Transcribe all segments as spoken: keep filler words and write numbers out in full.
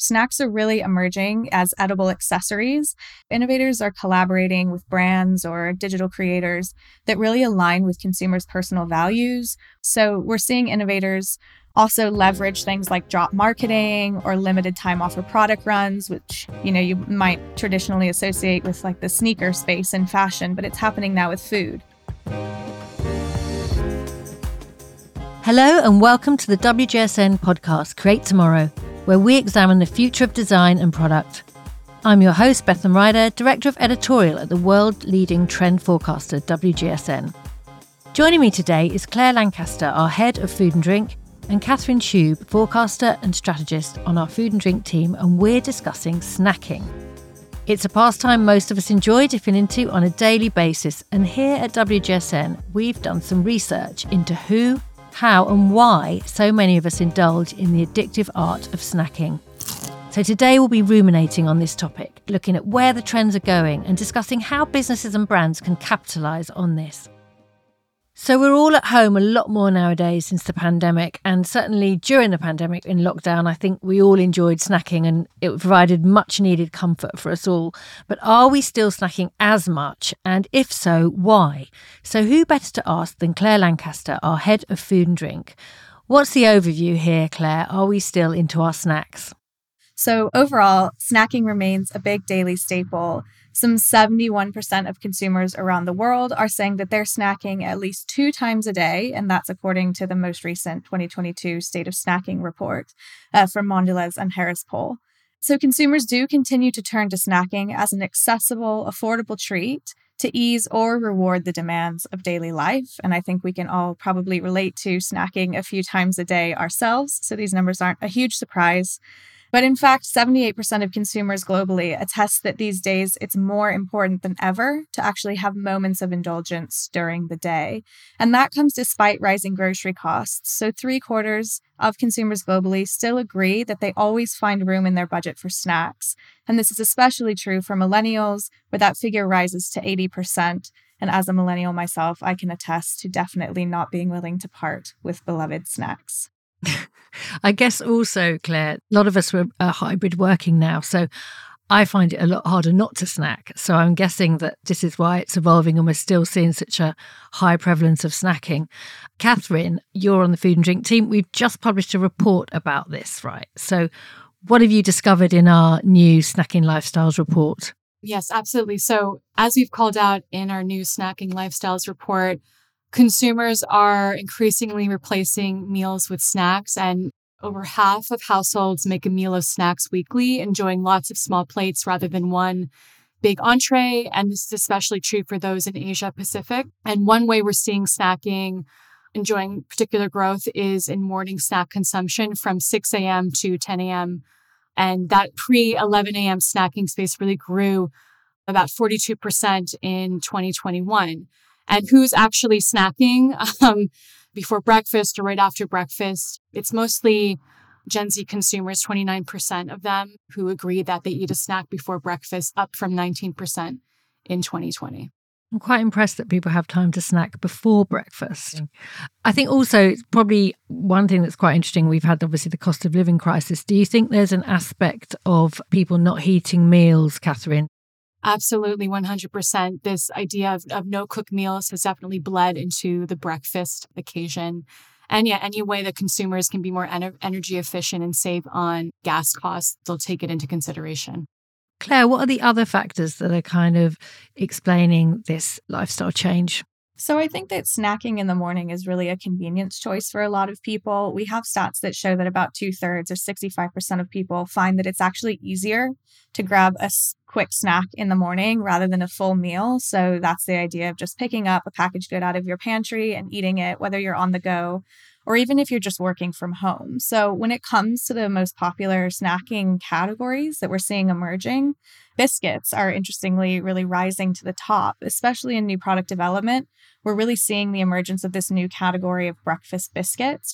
Snacks are really emerging as edible accessories. Innovators are collaborating with brands or digital creators that really align with consumers' personal values. So we're seeing innovators also leverage things like drop marketing or limited time offer product runs, which, you know, you might traditionally associate with like the sneaker space in fashion, but it's happening now with food. Hello and welcome to the W G S N podcast, Create Tomorrow, where we examine the future of design and product. I'm your host, Bethlem Ryder, Director of Editorial at the world-leading trend forecaster, W G S N. Joining me today is Claire Lancaster, our Head of Food and Drink, and Catherine Shube, forecaster and strategist on our food and drink team, and we're discussing snacking. It's a pastime most of us enjoy dipping into on a daily basis, and here at W G S N, we've done some research into who, how and why so many of us indulge in the addictive art of snacking. So today we'll be ruminating on this topic, looking at where the trends are going and discussing how businesses and brands can capitalise on this. So we're all at home a lot more nowadays since the pandemic, and certainly during the pandemic in lockdown, I think we all enjoyed snacking and it provided much needed comfort for us all. But are we still snacking as much? And if so, why? So who better to ask than Claire Lancaster, our Head of Food and Drink? What's the overview here, Claire? Are we still into our snacks? So overall, snacking remains a big daily staple. Some seventy-one percent of consumers around the world are saying that they're snacking at least two times a day, and that's according to the most recent twenty twenty-two State of Snacking report uh, from Mondelez and Harris Poll. So consumers do continue to turn to snacking as an accessible, affordable treat to ease or reward the demands of daily life. And I think we can all probably relate to snacking a few times a day ourselves, so these numbers aren't a huge surprise. But in fact, seventy-eight percent of consumers globally attest that these days it's more important than ever to actually have moments of indulgence during the day. And that comes despite rising grocery costs. So three quarters of consumers globally still agree that they always find room in their budget for snacks. And this is especially true for millennials, where that figure rises to eighty percent. And as a millennial myself, I can attest to definitely not being willing to part with beloved snacks. I guess also, Claire, a lot of us were uh, hybrid working now, so I find it a lot harder not to snack. So I'm guessing that this is why it's evolving and we're still seeing such a high prevalence of snacking. Catherine, you're on the food and drink team. We've just published a report about this, right? So what have you discovered in our new Snacking Lifestyles report? Yes, absolutely. So as we've called out in our new Snacking Lifestyles report, consumers are increasingly replacing meals with snacks, and over half of households make a meal of snacks weekly, enjoying lots of small plates rather than one big entree. And this is especially true for those in Asia Pacific. And one way we're seeing snacking enjoying particular growth is in morning snack consumption from six a.m. to ten a.m. And that pre eleven a.m. snacking space really grew about forty-two percent in twenty twenty-one. And who's actually snacking um, before breakfast or right after breakfast? It's mostly Gen Z consumers, twenty-nine percent of them who agree that they eat a snack before breakfast, up from nineteen percent in twenty twenty. I'm quite impressed that people have time to snack before breakfast. I think also probably one thing that's quite interesting, we've had obviously the cost of living crisis. Do you think there's an aspect of people not heating meals, Catherine? Absolutely, one hundred percent. This idea of, of no-cook meals has definitely bled into the breakfast occasion. And yeah, any way that consumers can be more ener- energy efficient and save on gas costs, they'll take it into consideration. Claire, what are the other factors that are kind of explaining this lifestyle change? So I think that snacking in the morning is really a convenience choice for a lot of people. We have stats that show that about two thirds or sixty-five percent of people find that it's actually easier to grab a quick snack in the morning rather than a full meal. So that's the idea of just picking up a packaged good out of your pantry and eating it, whether you're on the go or even if you're just working from home. So when it comes to the most popular snacking categories that we're seeing emerging, biscuits are interestingly really rising to the top, especially in new product development. We're really seeing the emergence of this new category of breakfast biscuits.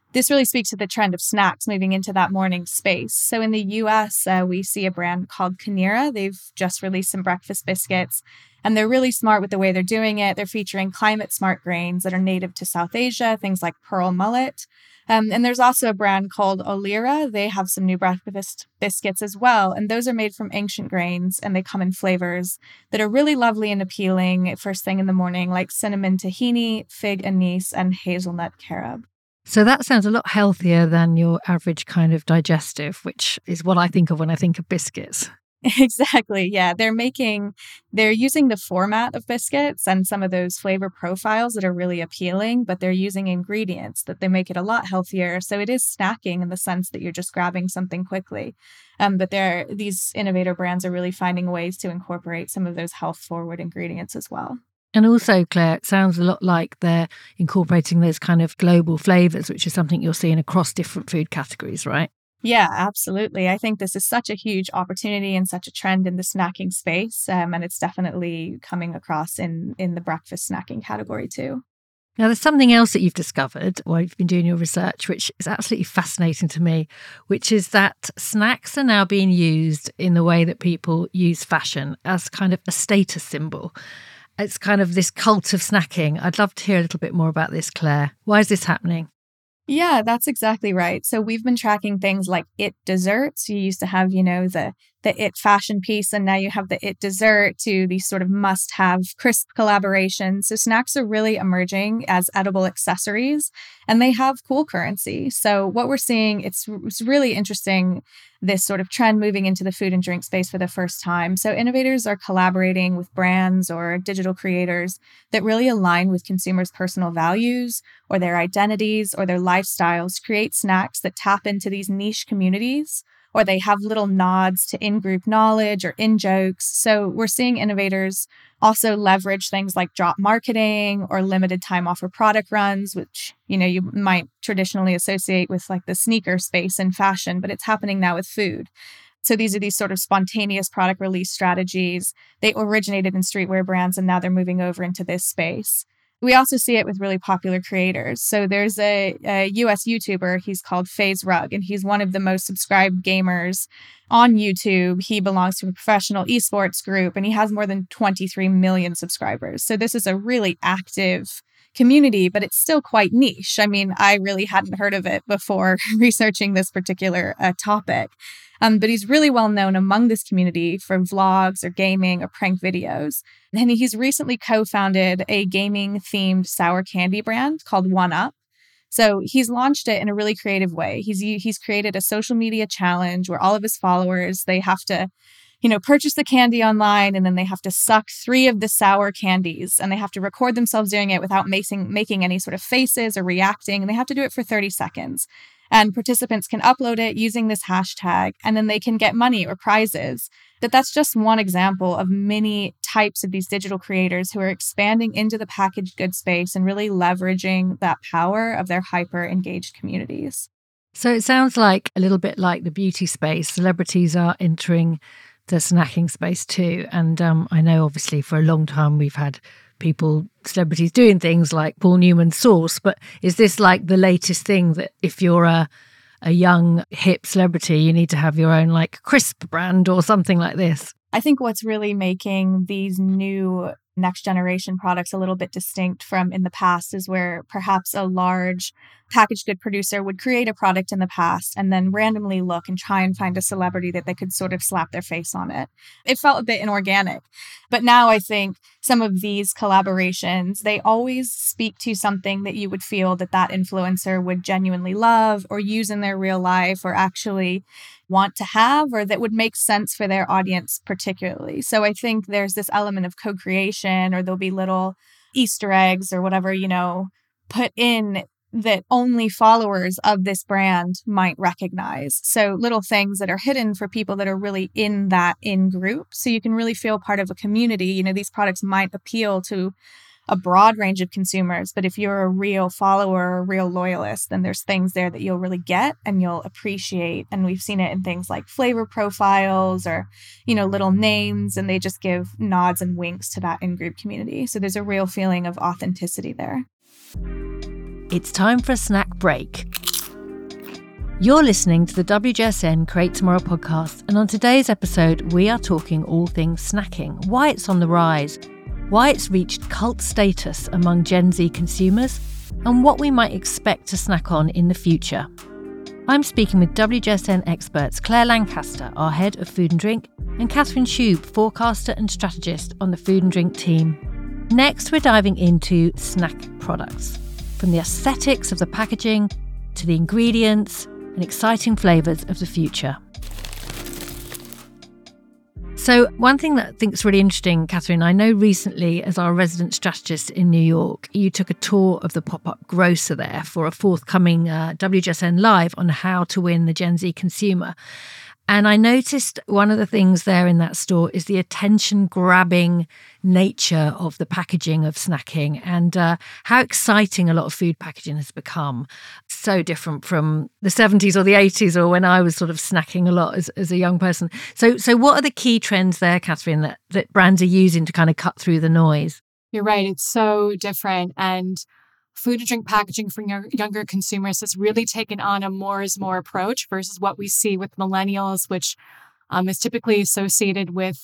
This really speaks to the trend of snacks moving into that morning space. So in the U S, uh, we see a brand called Kinera. They've just released some breakfast biscuits, and they're really smart with the way they're doing it. They're featuring climate-smart grains that are native to South Asia, things like pearl millet. Um, and there's also a brand called Olira. They have some new breakfast biscuits as well, and those are made from ancient grains, and they come in flavors that are really lovely and appealing first thing in the morning, like cinnamon tahini, fig anise, and hazelnut carob. So that sounds a lot healthier than your average kind of digestive, which is what I think of when I think of biscuits. Exactly. Yeah. They're making, they're using the format of biscuits and some of those flavor profiles that are really appealing, but they're using ingredients that they make it a lot healthier. So it is snacking in the sense that you're just grabbing something quickly. Um, but they're, these innovator brands are really finding ways to incorporate some of those health forward ingredients as well. And also, Claire, it sounds a lot like they're incorporating those kind of global flavors, which is something you're seeing across different food categories, right? Yeah, absolutely. I think this is such a huge opportunity and such a trend in the snacking space. Um, and it's definitely coming across in, in the breakfast snacking category too. Now, there's something else that you've discovered while you've been doing your research, which is absolutely fascinating to me, which is that snacks are now being used in the way that people use fashion as kind of a status symbol. It's kind of this cult of snacking. I'd love to hear a little bit more about this, Claire. Why is this happening? Yeah, that's exactly right. So we've been tracking things like It desserts. You used to have, you know, the the It fashion piece, and now you have the It dessert to these sort of must-have crisp collaborations. So snacks are really emerging as edible accessories, and they have cool currency. So what we're seeing, it's, it's really interesting, this sort of trend moving into the food and drink space for the first time. So innovators are collaborating with brands or digital creators that really align with consumers' personal values or their identities or their lifestyles, create snacks that tap into these niche communities, or they have little nods to in-group knowledge or in-jokes. So we're seeing innovators also leverage things like drop marketing or limited time offer product runs, which, you know, you might traditionally associate with like the sneaker space in fashion, but it's happening now with food. So these are these sort of spontaneous product release strategies. They originated in streetwear brands, and now they're moving over into this space. We also see it with really popular creators. So there's a, a U S YouTuber, he's called FaZe Rug, and he's one of the most subscribed gamers on YouTube. He belongs to a professional esports group, and he has more than twenty-three million subscribers. So this is a really active community, but it's still quite niche. I mean, I really hadn't heard of it before researching this particular uh, topic. Um, but he's really well known among this community for vlogs or gaming or prank videos. And he's recently co-founded a gaming-themed sour candy brand called one up. So he's launched it in a really creative way. He's he's created a social media challenge where all of his followers, they have to, you know, purchase the candy online, and then they have to suck three of the sour candies, and they have to record themselves doing it without making making any sort of faces or reacting. And they have to do it for thirty seconds. And participants can upload it using this hashtag, and then they can get money or prizes. But that's just one example of many types of these digital creators who are expanding into the packaged goods space and really leveraging that power of their hyper-engaged communities. So it sounds like a little bit like the beauty space. Celebrities are entering the snacking space too. And um, I know obviously for a long time we've had people, celebrities doing things like Paul Newman's sauce, but is this like the latest thing that if you're a a young hip celebrity, you need to have your own like crisp brand or something like this? I think what's really making these new next generation products a little bit distinct from in the past is where perhaps a large packaged good producer would create a product in the past and then randomly look and try and find a celebrity that they could sort of slap their face on it. It felt a bit inorganic. But now I think some of these collaborations, they always speak to something that you would feel that that influencer would genuinely love or use in their real life or actually want to have, or that would make sense for their audience particularly. So I think there's this element of co-creation, or there'll be little Easter eggs or whatever, you know, put in that only followers of this brand might recognize. So little things that are hidden for people that are really in that in group. So you can really feel part of a community. You know, these products might appeal to a broad range of consumers, but if you're a real follower, a real loyalist, then there's things there that you'll really get and you'll appreciate. And we've seen it in things like flavor profiles or, you know, little names, and they just give nods and winks to that in-group community. So there's a real feeling of authenticity there. It's time for a snack break. You're listening to the W J S N Create Tomorrow podcast, and on today's episode, we are talking all things snacking, why it's on the rise, why it's reached cult status among Gen Z consumers, and what we might expect to snack on in the future. I'm speaking with W J S N experts Claire Lancaster, our head of food and drink, and Catherine Shube, forecaster and strategist on the food and drink team. Next, we're diving into snack products, from the aesthetics of the packaging to the ingredients and exciting flavours of the future. So one thing that I think is really interesting, Catherine, I know recently as our resident strategist in New York, you took a tour of the pop-up grocer there for a forthcoming uh, W J S N Live on how to win the Gen Z consumer. And I noticed one of the things there in that store is the attention-grabbing nature of the packaging of snacking and uh, how exciting a lot of food packaging has become. So different from the seventies or the eighties or when I was sort of snacking a lot as, as a young person. So so what are the key trends there, Catherine, that, that brands are using to kind of cut through the noise? You're right. It's so different. And food and drink packaging for younger consumers has really taken on a more is more approach versus what we see with millennials, which um, is typically associated with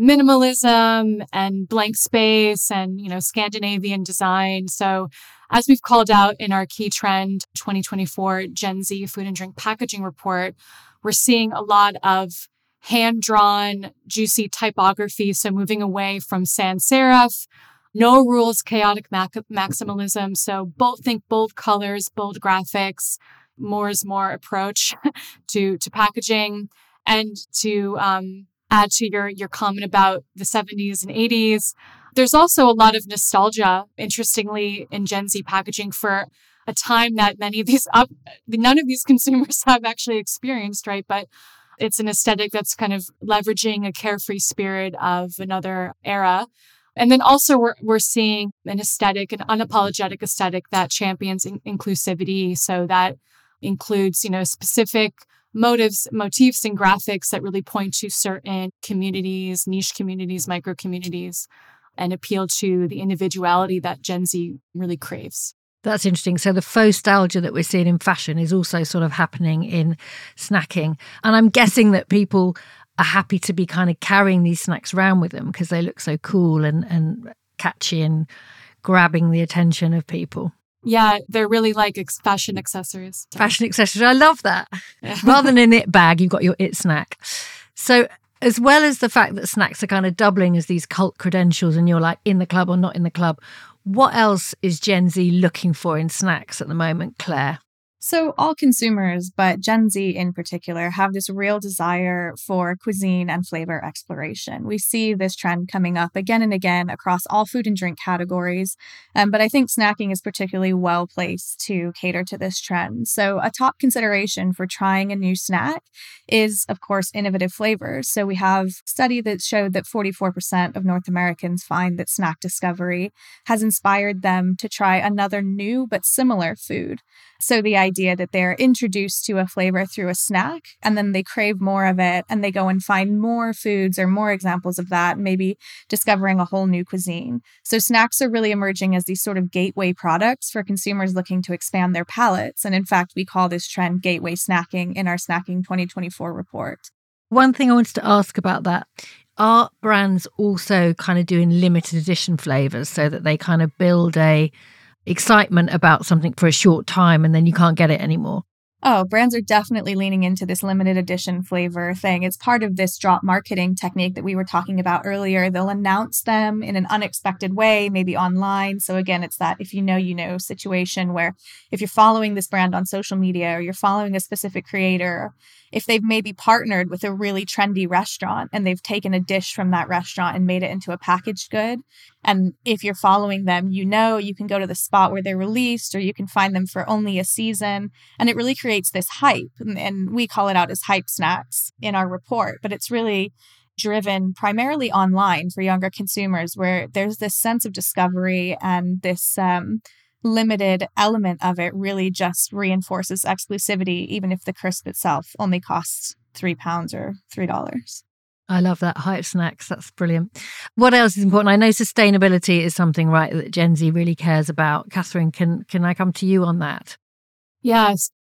minimalism and blank space and, you know, Scandinavian design. So as we've called out in our key trend twenty twenty-four Gen Z food and drink packaging report, we're seeing a lot of hand-drawn, juicy typography. So moving away from sans serif, no rules, chaotic mac- maximalism. So bold, think bold colors, bold graphics, more is more approach to, to packaging. And to um, add to your, your comment about the seventies and eighties, there's also a lot of nostalgia, interestingly, in Gen Z packaging for a time that many of these, up, none of these consumers have actually experienced, right? But it's an aesthetic that's kind of leveraging a carefree spirit of another era. And then also we're we're seeing an aesthetic, an unapologetic aesthetic that champions in- inclusivity. So that includes, you know, specific motives, motifs and graphics that really point to certain communities, niche communities, micro communities, and appeal to the individuality that Gen Z really craves. That's interesting. So the nostalgia that we're seeing in fashion is also sort of happening in snacking. And I'm guessing that people are happy to be kind of carrying these snacks around with them because they look so cool and, and catchy and grabbing the attention of people. Yeah, they're really like ex- fashion accessories. Fashion accessories. I love that. Yeah. Rather than an it bag, you've got your it snack. So as well as the fact that snacks are kind of doubling as these cult credentials and you're like in the club or not in the club, what else is Gen Z looking for in snacks at the moment, Claire? So all consumers, but Gen Z in particular, have this real desire for cuisine and flavor exploration. We see this trend coming up again and again across all food and drink categories, um, but I think snacking is particularly well placed to cater to this trend. So a top consideration for trying a new snack is, of course, innovative flavors. So we have a study that showed that forty-four percent of North Americans find that snack discovery has inspired them to try another new but similar food. So the idea that they're introduced to a flavor through a snack and then they crave more of it and they go and find more foods or more examples of that, maybe discovering a whole new cuisine. So snacks are really emerging as these sort of gateway products for consumers looking to expand their palates. And in fact, we call this trend gateway snacking in our Snacking twenty twenty-four report. One thing I wanted to ask about that, are brands also kind of doing limited edition flavors so that they kind of build a excitement about something for a short time and then you can't get it anymore? Oh, brands are definitely leaning into this limited edition flavor thing. It's part of this drop marketing technique that we were talking about earlier. They'll announce them in an unexpected way, maybe online. So again, it's that if you know, you know situation where if you're following this brand on social media or you're following a specific creator, if they've maybe partnered with a really trendy restaurant and they've taken a dish from that restaurant and made it into a packaged good. And if you're following them, you know, you can go to the spot where they're released or you can find them for only a season. And it really creates this hype. And, and we call it out as hype snacks in our report. But it's really driven primarily online for younger consumers where there's this sense of discovery and this um, limited element of it really just reinforces exclusivity, even if the crisp itself only costs three pounds or three dollars. I love that. Hype snacks. That's brilliant. What else is important? I know sustainability is something, right, that Gen Z really cares about. Catherine, can can I come to you on that? Yes.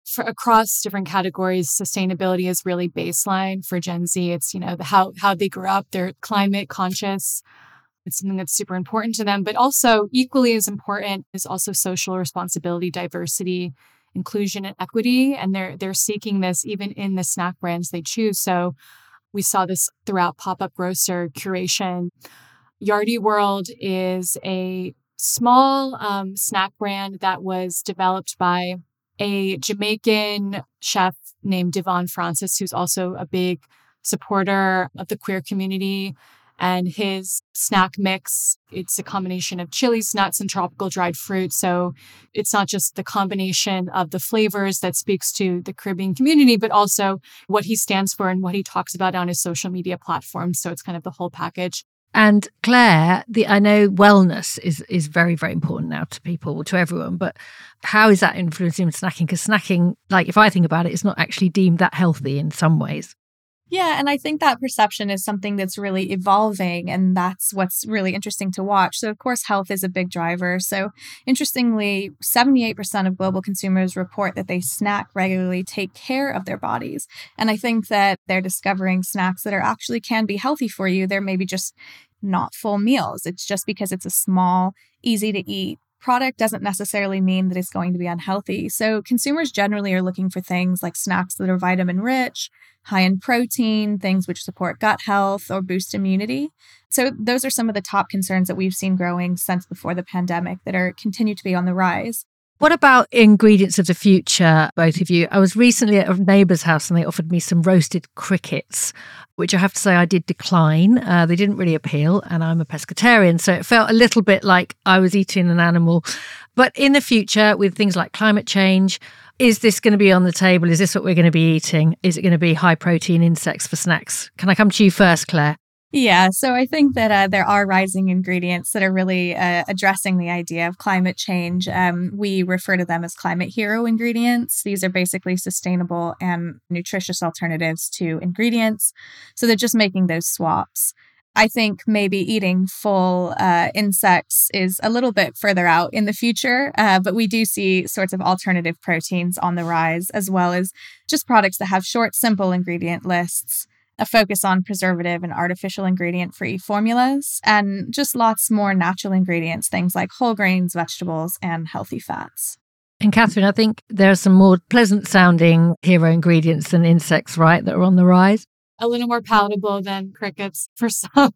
for across different categories, sustainability is really baseline for Gen Z. It's, you know, the, how, how they grew up, they're climate conscious. It's something that's super important to them, but also equally as important is also social responsibility, diversity, inclusion, and equity. And they're, they're seeking this even in the snack brands they choose. So we saw this throughout Pop-Up Grocer curation. Yardie World is a small um, snack brand that was developed by a Jamaican chef named Devon Francis, who's also a big supporter of the queer community. And his snack mix, it's a combination of chilies, nuts, and tropical dried fruit. So it's not just the combination of the flavors that speaks to the Caribbean community, but also what he stands for and what he talks about on his social media platforms. So it's kind of the whole package. And Claire, the I know wellness is is very, very important now to people, to everyone, but how is that influencing snacking? Because snacking, like if I think about it, it's not actually deemed that healthy in some ways. Yeah, and I think that perception is something that's really evolving, and that's what's really interesting to watch. So, of course, health is a big driver. So, interestingly, seventy-eight percent of global consumers report that they snack regularly, take care of their bodies. And I think that they're discovering snacks that are actually can be healthy for you. They're maybe just not full meals. It's just because it's a small, easy to eat product doesn't necessarily mean that it's going to be unhealthy. So consumers generally are looking for things like snacks that are vitamin rich, high in protein, things which support gut health or boost immunity. So those are some of the top concerns that we've seen growing since before the pandemic that are continue to be on the rise. What about ingredients of the future, both of you? I was recently at a neighbour's house and they offered me some roasted crickets, which I have to say I did decline. Uh, they didn't really appeal, and I'm a pescatarian, so it felt a little bit like I was eating an animal. But in the future, with things like climate change, is this going to be on the table? Is this what we're going to be eating? Is it going to be high protein insects for snacks? Can I come to you first, Claire? Yeah, so I think that uh, there are rising ingredients that are really uh, addressing the idea of climate change. Um, we refer to them as climate hero ingredients. These are basically sustainable and nutritious alternatives to ingredients. So they're just making those swaps. I think maybe eating full uh, insects is a little bit further out in the future, uh, but we do see sorts of alternative proteins on the rise, as well as just products that have short, simple ingredient lists, a focus on preservative and artificial ingredient-free formulas, and just lots more natural ingredients, things like whole grains, vegetables, and healthy fats. And Catherine, I think there are some more pleasant-sounding hero ingredients than insects, right, that are on the rise? A little more palatable than crickets for some.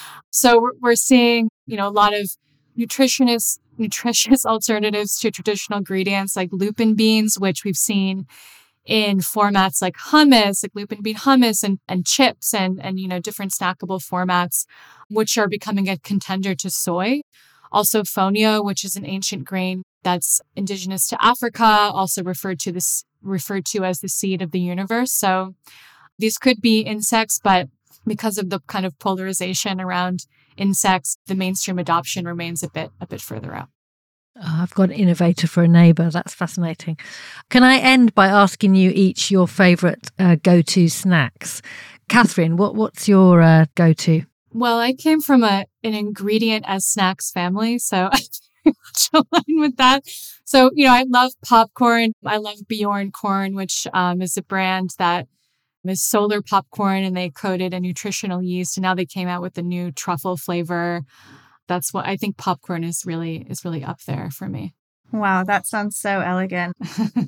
So we're, we're seeing, you know, a lot of nutritious, nutritious alternatives to traditional ingredients like lupin beans, which we've seen in formats like hummus, like lupin bean hummus and, and chips and, and, you know, different snackable formats, which are becoming a contender to soy. Also fonio, which is an ancient grain that's indigenous to Africa, also referred to this referred to as the seed of the universe. So these could be insects, but because of the kind of polarization around insects, the mainstream adoption remains a bit a bit further out. Oh, I've got an innovator for a neighbour. That's fascinating. Can I end by asking you each your favourite uh, go-to snacks? Catherine, what, what's your uh, go-to? Well, I came from a an ingredient as snacks family, so I very much align with that. So, you know, I love popcorn. I love Bjorn Corn, which um, is a brand that is solar popcorn, and they coated a nutritional yeast. And now they came out with a new truffle flavor. That's what I think popcorn is really is really up there for me. Wow, that sounds so elegant.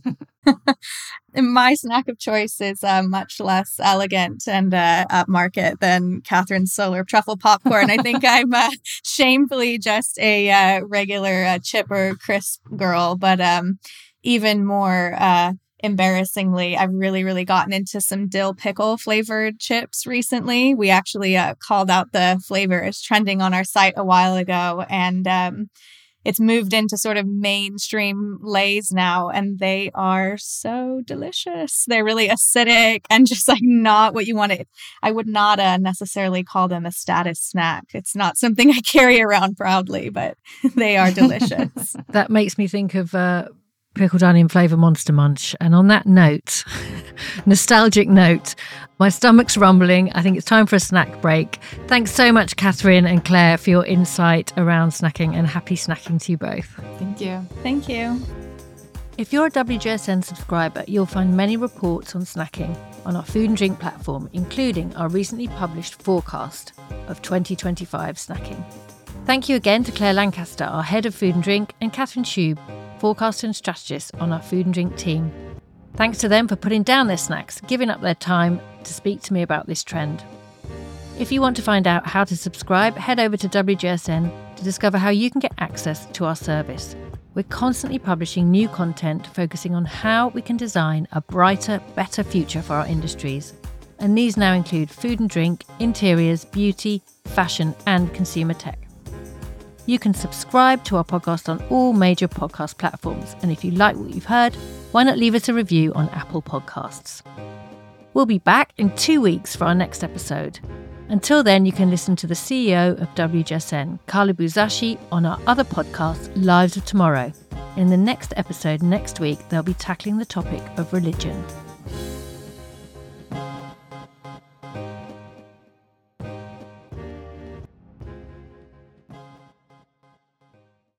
My snack of choice is uh, much less elegant and uh, upmarket than Catherine's solar truffle popcorn. I think I'm uh, shamefully just a uh, regular uh, chip or crisp girl, but um, even more uh, embarrassingly, I've really, really gotten into some dill pickle flavored chips recently. We actually uh, called out the flavor as trending on our site a while ago, and um, it's moved into sort of mainstream Lay's now, and they are so delicious. They're really acidic and just like not what you want to. I would not uh, necessarily call them a status snack. It's not something I carry around proudly, but they are delicious. That makes me think of uh, pickled onion flavour Monster Munch. And on that note, nostalgic note, my stomach's rumbling. I think it's time for a snack break. Thanks so much, Catherine and Claire, for your insight around snacking, and happy snacking to you both. Thank you. Thank you. If you're a W G S N subscriber, you'll find many reports on snacking on our food and drink platform, including our recently published forecast of twenty twenty-five snacking. Thank you again to Claire Lancaster, our head of food and drink, and Catherine Schub, forecaster and strategist on our food and drink team. Thanks to them for putting down their snacks, giving up their time to speak to me about this trend. If you want to find out how to subscribe, head over to W G S N to discover how you can get access to our service. We're constantly publishing new content focusing on how we can design a brighter, better future for our industries. And these now include food and drink, interiors, beauty, fashion, and consumer tech. You can subscribe to our podcast on all major podcast platforms. And if you like what you've heard, why not leave us a review on Apple Podcasts? We'll be back in two weeks for our next episode. Until then, you can listen to the C E O of W G S N, Carla Buzasi, on our other podcast, Lives of Tomorrow. In the next episode next week, they'll be tackling the topic of religion.